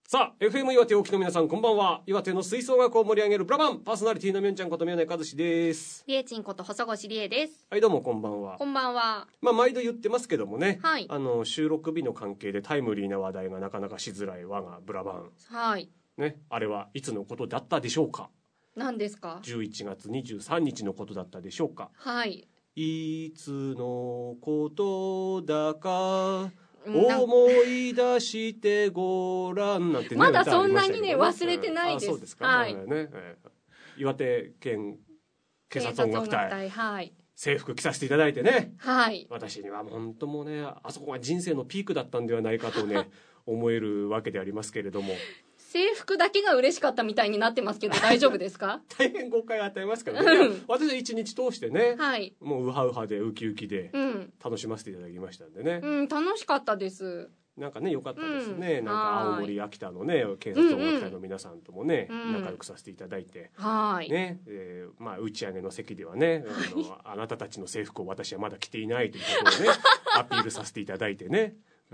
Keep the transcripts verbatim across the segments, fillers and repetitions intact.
さあ エフエム 岩手お聞きの皆さん、こんばんは。岩手の吹奏楽を盛り上げるブラバンパーソナリティのみょんちゃんこと宮根和志です。 りえちんこと細越りえです。 はい、どうもこんばんは。 こんばんは。 まあ毎度言ってますけどもね、 はい、 あの収録日の関係でタイムリーな話題がなかなかしづらい我がブラバン、 はいね、あれはいつのことだったでしょうか。 何ですか。 じゅういちがつにじゅうさんにちのことだったでしょうか。 はい。 いつのことだか思い出してごらんなんてね、 まだそんなにね忘れてないです。 あ、そうですか。 はい、 ね、えー、岩手県警察音楽隊、 はい、 制服着させていただいてね、 はい、 私には本当もうね、あそこが人生のピークだったんではないかとね思えるわけでありますけれども、 制服だけが嬉しかったみたいになってますけど大丈夫ですか。 大変誤解を与えますからね、うん、私は一日通してね、はい、もうウハウハでウキウキで楽しませていただきましたんでね、 うん、楽しかったです。 なんかね、良かったですね、うん、なんか青森秋田のね警察音楽隊の皆さんともね、うんうん、仲良くさせていただいて、 はいね、えーまあ、打ち上げの席ではね、あのあなたたちの制服を私はまだ着ていないということをねアピールさせていただいてね、うん、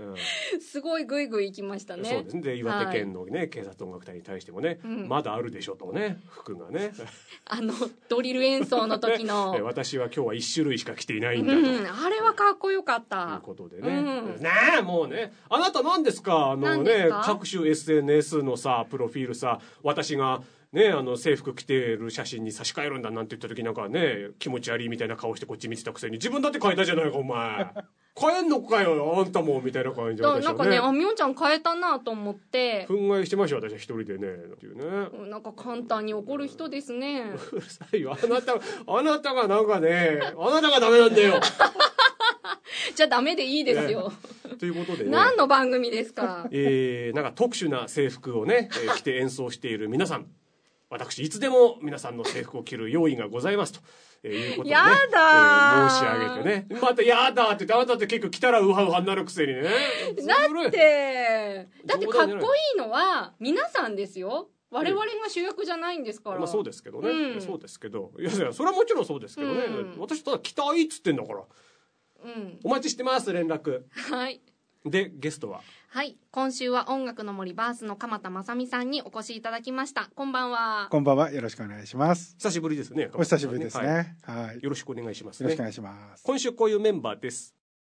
すごいグイグイ行きましたね。 そうですね。で岩手県のね、はい、警察音楽隊に対してもね、うん、まだあるでしょとね、服がねあのドリル演奏の時の私は今日はいち種類しか着ていないんだと、 うん、あれはかっこよかったということでね、うん、ねえもうね、あなた何ですか、あのね各種 エスエヌエス のさプロフィールさ、私がね、あの制服着てる写真に差し替えるんだなんて言った時、なんかね気持ち悪いみたいな顔してこっち見てたくせに、自分だって変えたじゃないかお前変えんのかよあんたもみたいな感じで、 だなんかね、あみょんちゃん変えたなと思って憤慨してました私は一人でねっていうね、 なんか簡単に怒る人ですねうるさいよ、あなたあなたがなんかねあなたがダメなんだよじゃあダメでいいですよ、 ね、ということでね、 何の番組ですか。 えー、なんか特殊な制服をね、えー、着て演奏している皆さん、私いつでも皆さんの制服を着る用意がございますと、えー、いうことで、ね、 やだ、 えー、申し上げてね、またやだって言って、あなたって結構着たらウハウハになるくせにね、 だってだってかっこいいのは皆さんですよ、我々が主役じゃないんですから、 まあ、そうですけどね、 うん、 そうですけど、いやいやそれはもちろんそうですけどね、うん、私ただ着たいっつってんだから、うん、お待ちしてます連絡。 はい。 でゲストは、 はい、今週は音楽の森バースの鎌田正美さんにお越しいただきました。こんばんは。 こんばんは、よろしくお願いします。 久しぶりですね。 お久しぶりですね、 はい、はい、よろしくお願いします、ね、 よろしくお願いします。 今週こういうメンバーです。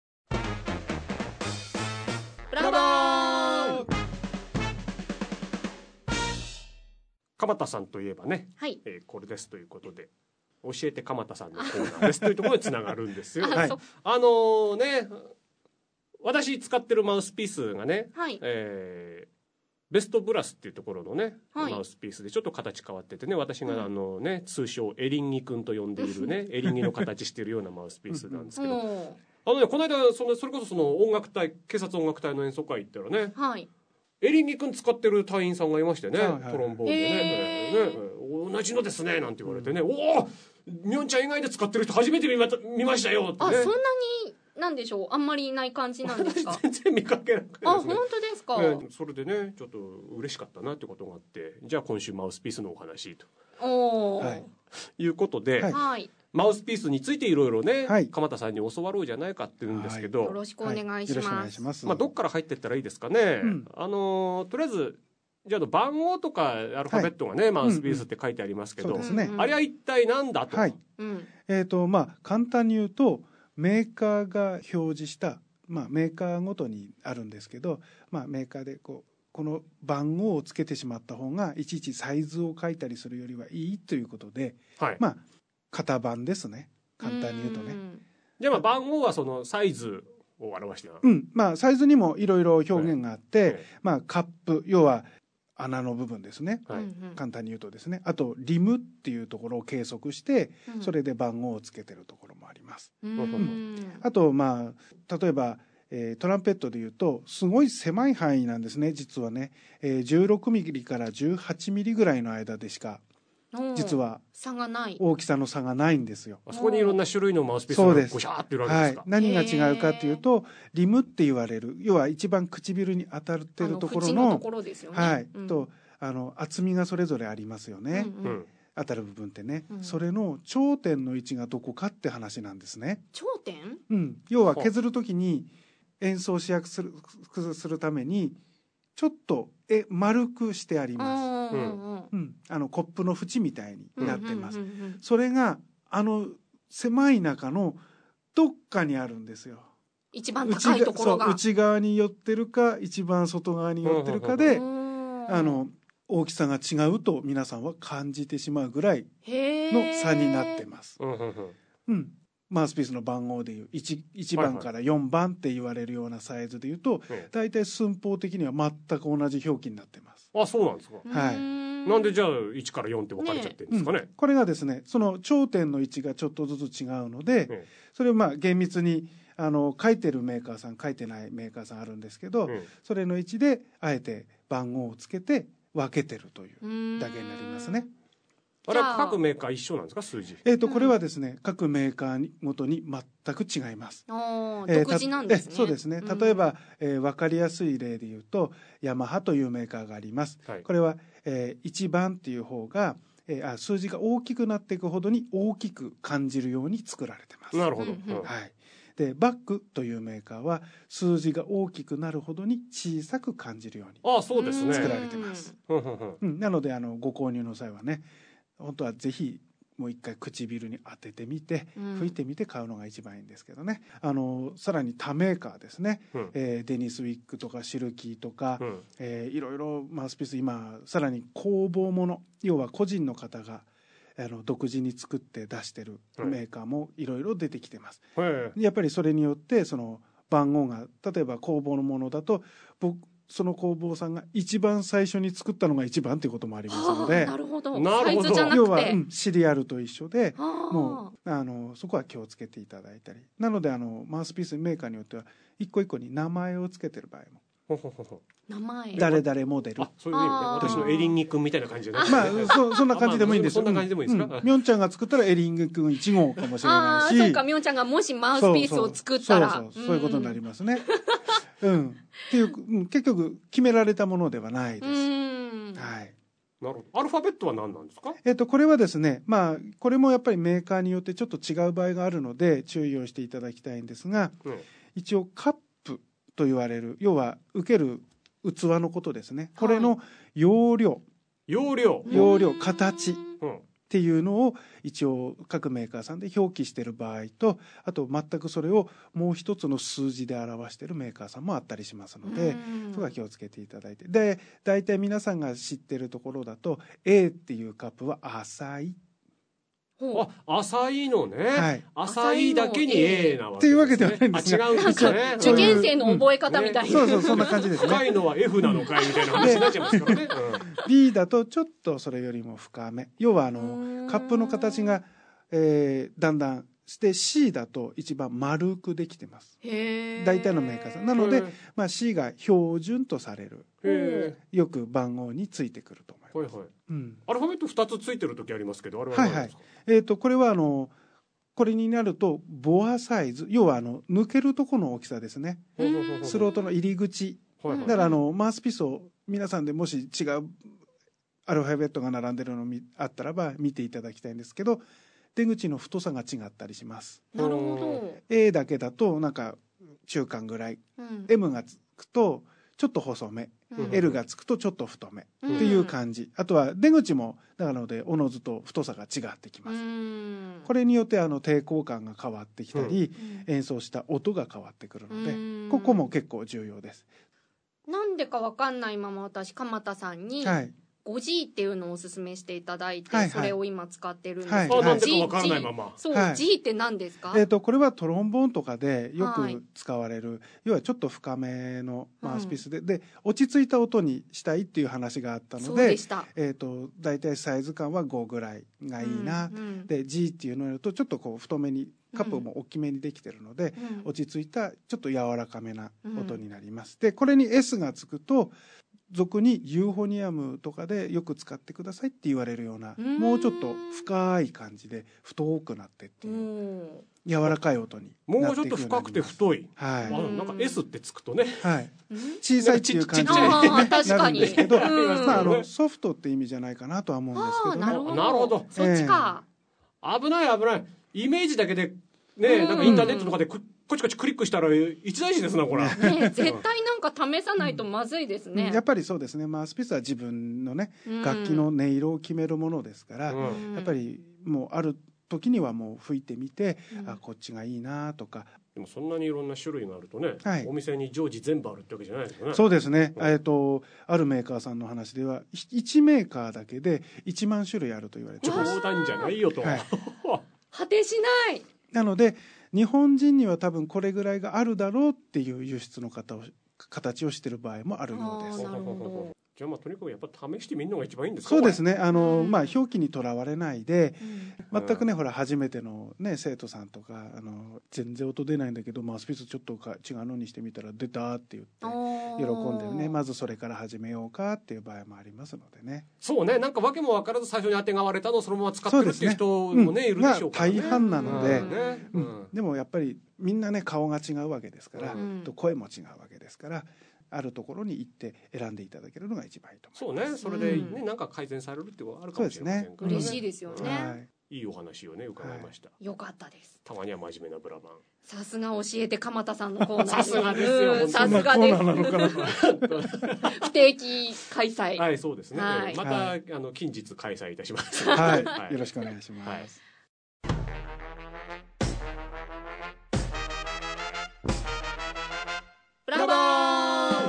ブラボー。 鎌田さんといえばね、はい、えー、これですということで、教えて鎌田さんのコーナーですというところにつながるんですよ。あ、はい、あのー、ね、私使ってるマウスピースがね、はい、えー、ベストブラスっていうところのね、はい、マウスピースでちょっと形変わっててね、私があのね、通称エリンギくんと呼んでいるねエリンギの形してるようなマウスピースなんですけど、あのね、この間そのそれこそその音楽隊警察音楽隊の演奏会行ったらね、はい、エリンギくん使ってる隊員さんがいましてね、はいはいはい、トロンボーンでね、えー、ね、同じのですねなんて言われてね、うん、おおみょんちゃん以外で使ってる人初めて見 ま, 見ましたよってね。 あ、そんなになんでしょう、あんまりいない感じなんですか。 全然見かけなくてですね。 あ、本当ですか、 ね、それでねちょっと嬉しかったなってことがあって、じゃあ今週マウスピースのお話とお、はい、 いうことで、はい、マウスピースについていろいろね、はい、鎌田さんに教わろうじゃないかって言うんですけど、 はい、よろしくお願いします、はい、 ます。まあ、どっから入っていったらいいですかね、うん、あのとりあえずじゃあ番号とかアルファベットがね、はい、マウスピースって書いてありますけど、うんうん、そうですね、あれは一体なんだと、はい、 うん、えーとまあ、簡単に言うとメーカーが表示した、まあ、メーカーごとにあるんですけど、まあ、メーカーでこうこの番号をつけてしまった方がいちいちサイズを書いたりするよりはいいということで、はい、まあ型番ですね、簡単に言うとね。 じゃあまあ番号はそのサイズを表してる、 うん、まあサイズにもいろいろ表現があって、はいはい、まあカップ、要は穴の部分ですね、はい、簡単に言うとですね、あとリムっていうところを計測して、うん、それで番号をつけてるところもあります。うん、あとまあ例えば、えー、トランペットで言うとすごい狭い範囲なんですね、実はね、えー、じゅうろくミリからじゅうはちミリぐらいの間でしか実は差がない、 大きさの差がないんですよ。 あそこにいろんな種類のマウスピースがゴシャーっているわけですか。 はい、何が違うかというとリムって言われる、要は一番唇に当たってるところ の, のところですよね、はい、うん、とあの厚みがそれぞれありますよね、うんうん、当たる部分ってね、うん、それの頂点の位置がどこかって話なんですね。 頂点、 うん、要は削るときに演奏しやすくする、するためにちょっとえ丸くしてあります、 うん、 うん、あのコップの縁みたいになってます、 うんうんうんうん、 それがあの狭い中のどっかにあるんですよ。 一番高いところが内, 内側に寄ってるか一番外側に寄ってるかで、あの大きさが違うと皆さんは感じてしまうぐらいの差になってます。うん、マウスピースの番号でいう 1, いちばんからよんばんって言われるようなサイズでいうと、だいたい寸法的には全く同じ表記になってます。 あ、そうなんですか。 はい。 なんでじゃあいちからよんって分かれちゃってるんですかね。 ね、うん、これがですね、その頂点の位置がちょっとずつ違うので、ね、それをまあ厳密にあの書いてるメーカーさん書いてないメーカーさんあるんですけど、うん、それの位置であえて番号をつけて分けてるというだけになりますね。 あれは各メーカー一緒なんですか、数字。 えっとこれはですね、各メーカーごとに全く違います。 独自なんですね。 そうですね。例えば、えー、分かりやすい例で言うとヤマハというメーカーがあります。はい、これは、えー、いちばんっていう方が、えー、あ数字が大きくなっていくほどに大きく感じるように作られてます。 なるほど。 うんうん、はい。でバックというメーカーは数字が大きくなるほどに小さく感じるように作られてます。うん、なのであのご購入の際はね、本当はぜひもう一回唇に当ててみて、うん、拭いてみて買うのが一番いいんですけどね。あのさらに他メーカーですね、うん、えー、デニスウィックとかシルキーとか、うん、えー、いろいろマウスピース今さらに工房もの、要は個人の方があの独自に作って出してるメーカーもいろいろ出てきてます、はい、やっぱりそれによってその番号が例えば工房のものだと僕その工房さんが一番最初に作ったのが一番ということもありますので、 なるほど、サイズじゃなくて要は、うん、シリアルと一緒でもうあのそこは気をつけていただいたり、なのであのマウスピースメーカーによっては一個一個に名前をつけてる場合も、 ほほほほ名前誰々モデル、 あ、そういう意味ね。私のエリンギ君みたいな感じで、ね、 まあ そ, そんな感じでもいいんですよ。 そんな感じでもいいですか。 みょんちゃんが作ったらエリンギ君いち号かもしれないし、 あ、そうか、みょんちゃんがもしマウスピースを作ったら、 そうそうそう、そういうことになりますね。うん、っていう結局決められたものではないです。 うん、 はい。 なるほど。アルファベットは何なんですか。 えっとこれはですね、まあこれもやっぱりメーカーによってちょっと違う場合があるので注意をしていただきたいんですが、うん、一応カップと言われる、要は受ける器のことですね。これの容量、 容量、 容量、形っていうのを一応各メーカーさんで表記している場合と、あと全くそれをもう一つの数字で表しているメーカーさんもあったりしますので、そこは気をつけていただいて、で大体皆さんが知っているところだと A っていうカップは浅い、 あ、浅いのね、はい、浅いだけに A なわけですね。 っていうわけではないんですが、 違うんですね。 受験生の覚え方みたいな、 うんね、そうそう、そんな感じですね。 深いのは F なのかいみたいな話になっちゃいますからね。 うん、B だとちょっとそれよりも深め、要はあのカップの形が、えー、だんだんして C だと一番丸くできてます。 へー、 大体のメーカーさんなので、まあ、C が標準とされる、へー、よく番号についてくると思います。 はいはい、 うん、 アルファベットふたつついてる時ありますけど、あれは何ですか。はいはい、 えーとこれはあのこれになるとボアサイズ、要はあの抜けるところの大きさですね。スロートの入り口、はいはい、だからあのマウスピースを皆さんでもし違うアルファベットが並んでるのあったらば見ていただきたいんですけど、出口の太さが違ったりします。 なるほど。 A だけだとなんか中間ぐらい、うん、M がつくとちょっと細め、うん、L がつくとちょっと太めっていう感じ、うん、あとは出口もなのでおのずと太さが違ってきます、うん、これによってあの抵抗感が変わってきたり、うん、演奏した音が変わってくるので、うん、ここも結構重要です。 なんでか分かんないまま私鎌田さんに、はい、ごジー っていうのをおすすめしていただいて、はいはい、それを今使ってるんですけど、 はいはい、なんでか分からないまま、 そう、はい、G って何ですか。 えーと、これはトロンボーンとかでよく使われる、はい、要はちょっと深めのマウスピースで、うん、で落ち着いた音にしたいっていう話があったので、えーと、だいたいサイズ感はごぐらいがいいな、うんうん、で G っていうのをやるとちょっとこう太めにカップも大きめにできてるので、うん、落ち着いたちょっと柔らかめな音になります、うん、でこれに S がつくと俗にユーフォニアムとかでよく使ってくださいって言われるような、うもうちょっと深い感じで太くなってっていう柔らかい音になっていくようになります。もうちょっと深くて太い、 はい、 あ、なんか S ってつくとね、はい、 小さいっていう感じになるんですけど、まあ、あのソフトって意味じゃないかなとは思うんですけどね。 なるほど、 なるほど、 そっちか、 えー、危ない危ない、イメージだけでね、なんかインターネットとかでくカチカチクリックしたら一大事ですなこれ、ね、 絶対なんか試さないとまずいですね、 うん、やっぱりそうですね。マウスピースは自分のね、うん、楽器の音色を決めるものですから、うん、やっぱりもうある時にはもう吹いてみて、うん、あこっちがいいなとか。 でもそんなにいろんな種類があるとね、はい、お店に常時全部あるってわけじゃないですよね。 そうですね、うん、えーとあるメーカーさんの話ではいちメーカーだけでいちまん種類あると言われてます。 冗談じゃないよと、はい、 果てしない。 なので日本人には多分これぐらいがあるだろうっていう輸出の方を形をしている場合もあるようです。 なるほど。 じゃあまあとにかくやっぱ試してみるのが一番いいんですか。 そうですね。あの、うん、まあ表記にとらわれないで、うん、全くねほら初めてのね生徒さんとかあの全然音出ないんだけどマウスピースちょっとか違うのにしてみたら出たって言って喜んでね、まずそれから始めようかっていう場合もありますのでね。 そうね、なんか訳も分からず最初に当てがわれたのをそのまま使ってるっていう人もね、ね、うん、いるでしょうからね。 まあ、大半なので、うんねうん、でもやっぱりみんなね顔が違うわけですから、うん、と声も違うわけですから。あるところに行って選んでいただけるのが一番いいと思います。 そうね、それでね、うん、なんか改善されるってことがあるかもしれませんからね。 嬉しいですよね、はい、 いいお話をね伺いました、はい、よかったです。 たまには真面目なブラバン。 さすが教えて鎌田さんのコーナーさすがですよ。 さすがです。不定期開催。 はい、そうですね、はい、また、はい、あの近日開催いたします。 はい、はい、よろしくお願いします、はい。 ブラバー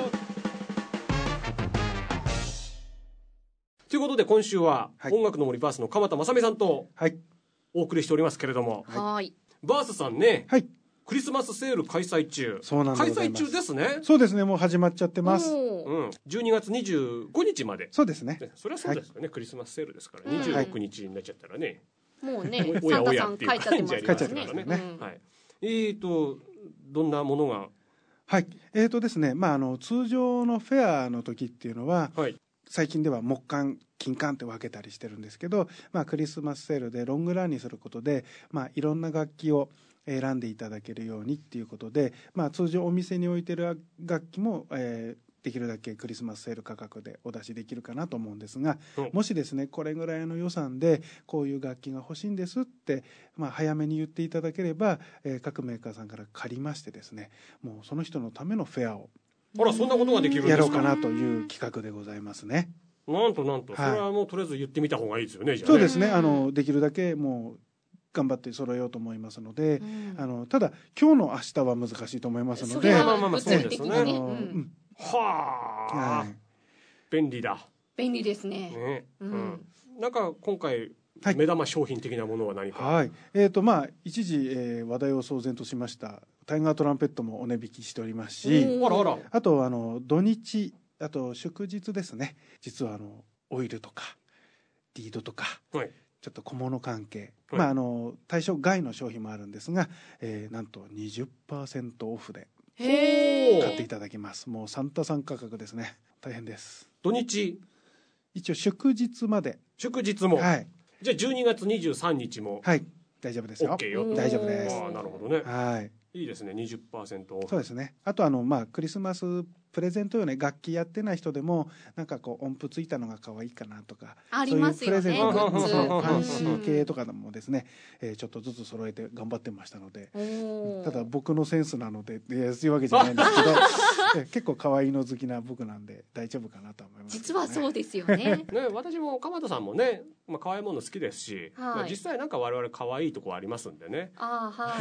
ということで今週は音楽の森バースの鎌田正美さんとお送りしておりますけれども、 はい、 バースさんね、 はい、 クリスマスセール開催中。 そうなんでございます。 開催中ですね。 そうですね、もう始まっちゃってます。 うん、じゅうにがつにじゅうごにちまで。 そうですね。 それはそうですよね、はい、クリスマスセールですから、にじゅうろくにちになっちゃったらね、 もうねサンタさん書いちゃってますからね。 ね、うん、はい、えーとどんなものが。 はい、えーとですね、まあ、あの通常のフェアの時っていうのは、はい、最近では木管金管って分けたりしてるんですけど、まあ、クリスマスセールでロングランにすることで、まあ、いろんな楽器を選んでいただけるようにっていうことで、まあ、通常お店に置いてる楽器も、えーできるだけクリスマスセール価格でお出しできるかなと思うんですが、うん、もしですねこれぐらいの予算でこういう楽器が欲しいんですって、まあ、早めに言っていただければ、えー、各メーカーさんから借りましてですね、もうその人のためのフェアをあらそんなことができるんですか。 やろうかなという企画でございますね。 なんとなんと、はい、それはもうとりあえず言ってみた方がいいですよね。じゃあね、 そうですね、あのできるだけもう頑張って揃えようと思いますので、うん、あのただ今日の明日は難しいと思いますので、 まあまあまあそうですね。 あの、 うん、はあ、はい、便利だ。 便利ですね。 ね、うん、なんか今回目玉商品的なものは何か。 はい、えーとまあ一時、えー、話題を騒然としましたタイガートランペットもお値引きしておりますし、 あらあら、 あとあの土日、あと祝日ですね、実はあのオイルとかリードとか、はい、ちょっと小物関係、はい、まあ、あの対象外の商品もあるんですが、えー、なんと にじゅっパーセント オフで買っていただきます。もうサンタさん価格ですね。大変です。 土日一応祝日まで。 祝日も、 はい、 じゃあじゅうにがつにじゅうさんにちも、 はい、大丈夫ですよ。 OK よ。 大丈夫です。 あ、なるほどね。 はい、 いいですね。 にじゅっパーセント オフ。 そうですね。あとあの、まあ、クリスマスプレゼントよね、楽器やってない人でもなんかこう音符ついたのが可愛いかなとか、 ありますよね。 そういうプレゼント、ファンシー系とかでもですね、えー、ちょっとずつ揃えて頑張ってましたので、ただ僕のセンスなので安いわけじゃないんですけど結構可愛いの好きな僕なんで大丈夫かなと思います、ね、 実はそうですよね。 ね、私も鎌田さんもね、まあ、可愛いもの好きですし、はい、まあ、実際なんか我々可愛いとこありますんでね。 あ、はい。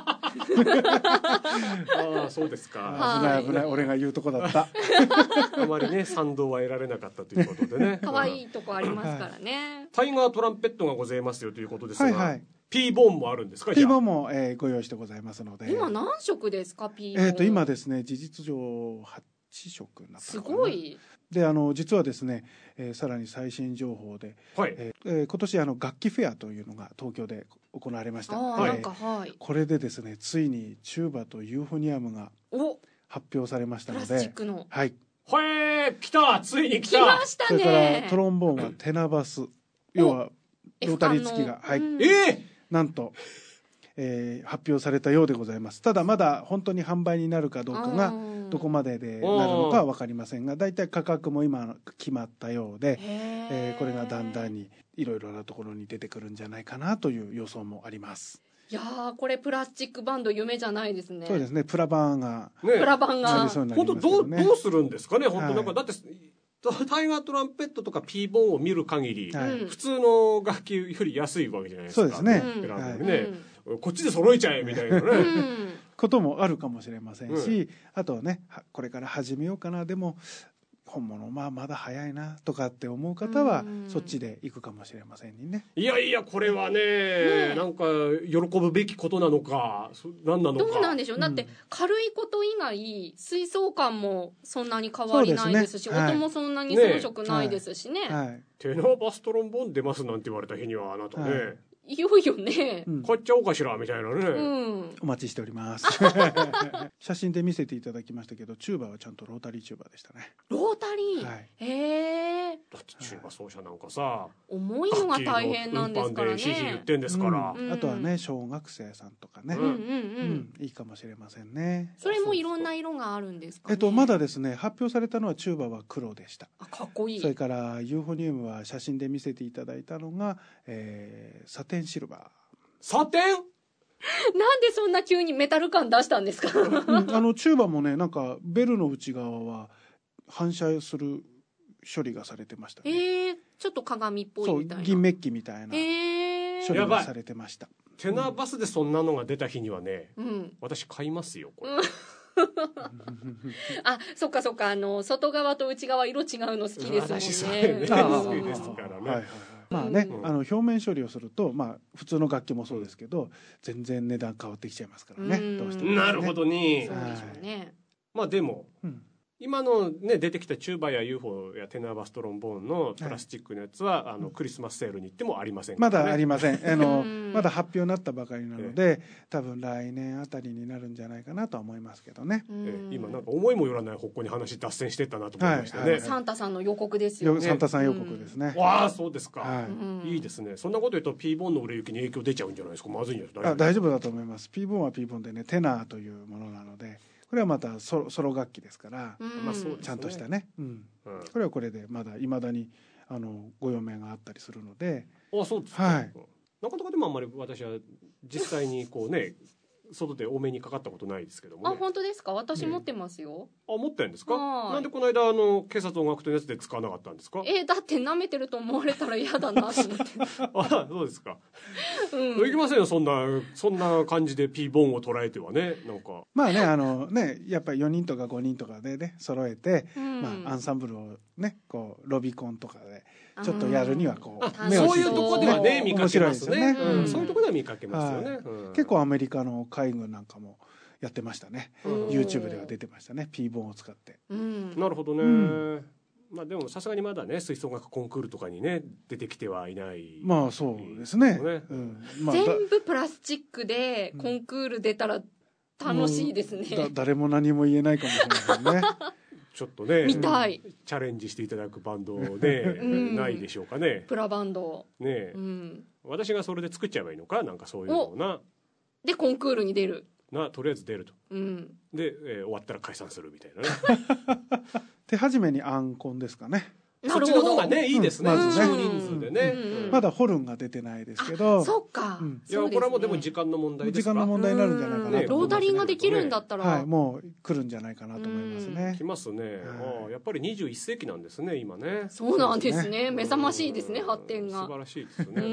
ああ、そうですか。 危ない危ない、俺が言うとこだった。 あまりね賛同は得られなかったということでね。 可愛いとこありますからね。 タイガートランペットがございますよということですが、はいはい、ピーボーンもあるんですか。 ピーボーンも、えー、ご用意してございますので。 今何色ですか、ピーボーン。 えーと今ですね、事実上はちしょくになったのかな。 すごい。 で、あの実はですね、えー、さらに最新情報で、はい、えー、今年あの楽器フェアというのが東京で行われました。 あ、なんか、はい、 これでですね、ついにチューバとユーフォニアムが発表されましたので、 プラスチックの、 はい、 ほえー、来た、ついに来た。 来ましたね。 それからトロンボーンはテナバス、要はロータリー付きが、はい、 えー、 なんと、えー、発表されたようでございます。ただまだ本当に販売になるかどうかがどこまででなるのかは分かりませんが、だいたい価格も今決まったようで、えー、これがだんだんにいろいろなところに出てくるんじゃないかなという予想もあります。 いやーこれプラスチックバンド夢じゃないですね。 そうですね、プラバンが、 ね、プラバンが本当どうどうするんですかね、本当なんか、はい、だってタイガートランペットとかピーボーンを見る限り、はい、普通の楽器より安いわけじゃないですか。 そうですね。 選んでね、うん、こっちで揃えちゃえみたいなね、うん、 こともあるかもしれませんし、うん、あとはね、これから始めようかな、でも本物まあまだ早いなとかって思う方はそっちで行くかもしれませんね。 いやいやこれは ね, ねなんか喜ぶべきことなのか何なのかどうなんでしょう、うん、だって軽いこと以外吹奏感もそんなに変わりないですし、ね、音もそんなに装飾ないですしね、ね、 はいはい、 テナーバストロンボーン出ますなんて言われた日にはあなたね、はい、 いよいよね、 うん、買っちゃおうかしらみたいなね、うん、 お待ちしております写真で見せていただきましたけどチューバはちゃんとロータリーチューバでしたね。 ロータリー、はい、へえ。 だってチューバ奏者なんかさ重いのが大変なんですからね。 ヒーヒー言ってんですから、 うん、あとはね小学生さんとかね、うんうんうん、いいかもしれませんね。 それもいろんな色があるんですかね。 えっとまだですね発表されたのはチューバは黒でした。 あかっこいい。 それからユーフォニウムは写真で見せていただいたのが、えー、サテンシルバー。 サテンなんでそんな急にメタル感出したんですか、うん、 あのチューバもねなんかベルの内側は反射する処理がされてましたね。 えー、ちょっと鏡っぽいみたいな。 そう銀メッキみたいな処理がされてました、 えー、テナーバスでそんなのが出た日にはね、うん、私買いますよこれ、うんあ、そっかそっか、あの外側と内側色違うの好きですもんね。 私それね好きですからね、はいはい、 まあね、うん、あの表面処理をすると、まあ、普通の楽器もそうですけど全然値段変わってきちゃいますからね、どうしてもね。 なるほどに、 そうでしょうね。 まあでも、うん今のね出てきたチューバや ユーフォ やテナーバストロンボーンのプラスチックのやつは、はい、あのクリスマスセールに行ってもありませんからね。 まだありません。あのまだ発表になったばかりなので、多分来年あたりになるんじゃないかなとは思いますけどね。 え今なんか思いもよらない方向に話脱線してったなと思いましたね、はいはいはい、 サンタさんの予告ですよね。 サンタさん予告ですね。 わあそうですか、 はい、 いいですね。そんなこと言うと P ボーンの売れ行きに影響出ちゃうんじゃないですか。まずいんじゃないですか。 あ大丈夫だと思います。 P ボーンは P ボーンでねテナーというものなのでこれはまたソ ロ, ソロ楽器ですから、 まあそうですね、 ちゃんとしたね、うんうん、これはこれでまだいまだにあのご用命があったりするので。 あそうですか、はい、なかなかでもあんまり私は実際にこうね外で多めにかかったことないですけども、ね、 あ本当ですか。私持ってますよ、 ね、あ持ってるんですか。なんでこの間あの警察音楽隊のやつで使わなかったんですか。 えー、だって舐めてると思われたら嫌だなと思ってあそうですか、 うん、 いきませんよそんなそんな感じで P ボーンを捉えてはね。なんかまあねあのねやっぱりよにんとかごにんとかでね揃えて、うんまあ、アンサンブルをねこうロビコンとかでちょっとやるにはこう目をそういうとこではね見かけますね、 うんうん、そういうとこでは見かけますよね、はいうん、結構アメリカの海軍なんかもやってましたね、うん、YouTube では出てましたね P ボーンを使って、 うん、 なるほどね、うんまあ、でもさすがにまだね吹奏楽コンクールとかにね出てきてはいない、 まあそうですね、 うんまあ、全部プラスチックでコンクール出たら楽しいですね、 うん、だ誰も何も言えないかもしれないねちょっとね見たい、 チャレンジしていただくバンドで、うん、ないでしょうかねプラバンドね、うん、私がそれで作っちゃえばいいのかなんかそういうのなでコンクールに出るなとりあえず出ると、 うん、 で、えー、終わったら解散するみたいなね手始めにアンコンですかね。 そっちの方がねいいですね、 うん、まずね少人数でね、 うんうん、まだホルンが出てないですけど。 そっか、 うん、 いやこれはもうでも時間の問題ですか。 時間の問題になるんじゃないかなと思います、ね、 ロータリーができるんだったら、 はい、もう来るんじゃないかなと思いますね。 来ますね、はい、あやっぱりにじゅういっ世紀なんですね今ね。 そうなんですね、目覚ましいですね発展が。 素晴らしいですね、うん、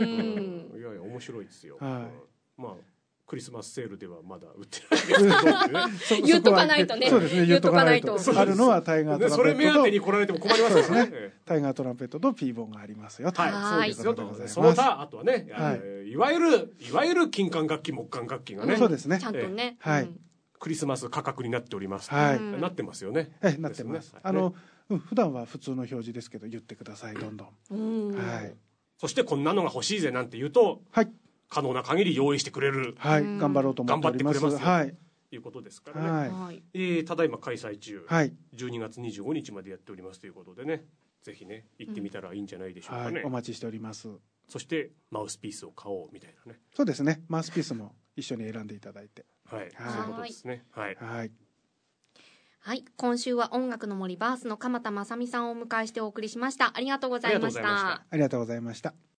いやいや面白いですよ、はい、まあクリスマスセールではまだ売ってないですけど、ね、 言っとかないとね。 そうですね、言っとかないと。あるのはタイガートランペットと、 それ目当てに来られても困りますよね。 タイガートランペットとピーボンがありますよ。 はい、そうですよと。その他あとはね、はい、いわゆるいわゆる金管楽器木管楽器がね、 そうですね。 ちゃんとね、 はい。 クリスマス価格になっております。 はい。 なってますよね。 え、なってます。あの普段は普通の表示ですけど言ってくださいどんどん。はい。 そしてこんなのが欲しいぜなんて言うと、 はい。 可能な限り用意してくれる、 はい、頑張ろうと思っております。 頑張ってくれますよ、 はい、 ということですからね、はいえー、ただいま開催中、はい、じゅうにがつにじゅうごにちまでやっておりますということでねぜひね行ってみたらいいんじゃないでしょうかね、うんはい、 お待ちしております。 そしてマウスピースを買おうみたいなね。 そうですね、マウスピースも一緒に選んでいただいてはい、はい、そういうことですね。はい、 はいはい、今週は音楽の森バースの鎌田正美さんをお迎えしてお送りしました。ありがとうございました。 ありがとうございました。